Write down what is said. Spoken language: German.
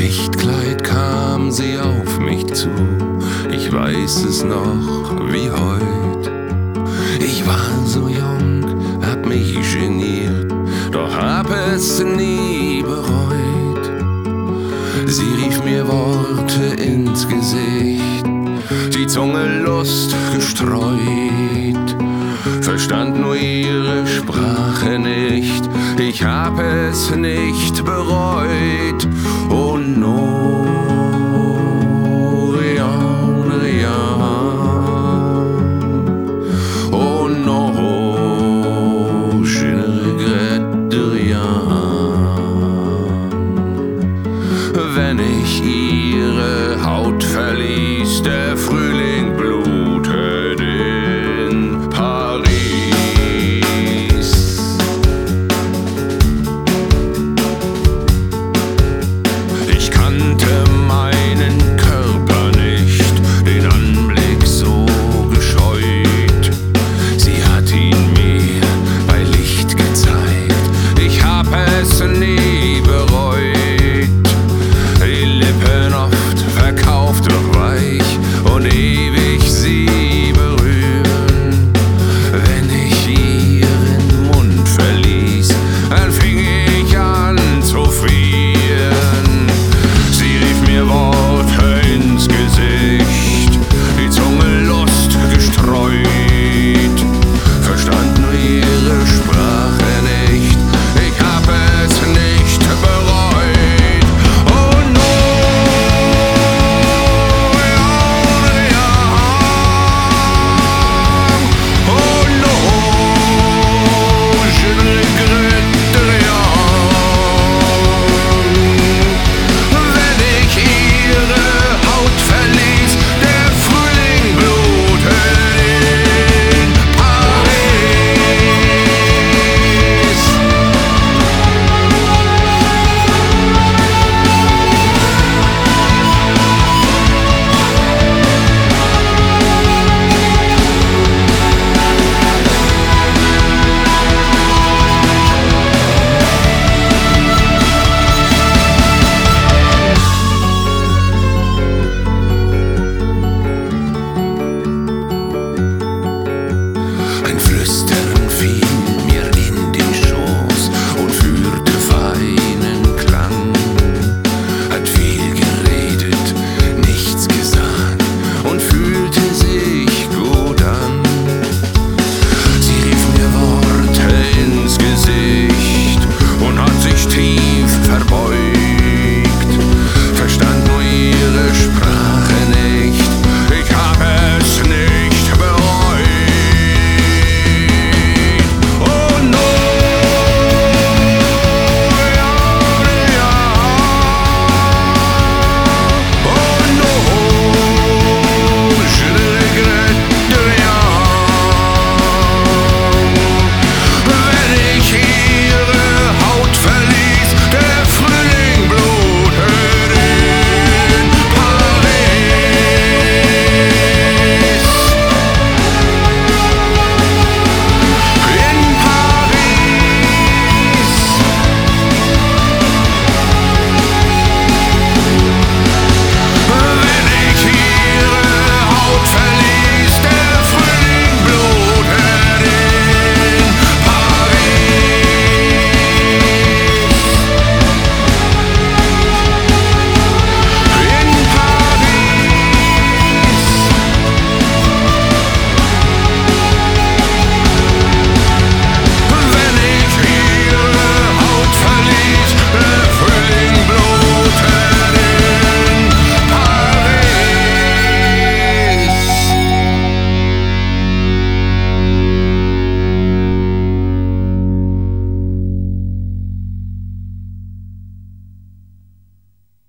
Lichtkleid kam sie auf mich zu, ich weiß es noch wie heut. Ich war so jung, hab mich geniert, doch hab es nie bereut. Sie rief mir Worte ins Gesicht, die Zunge Lust gestreut, verstand nur ihre Sprache nicht, ich hab es nicht bereut. Oh no, Rian, Rian. Oh no, je ne regrette rien. Wenn ich ihr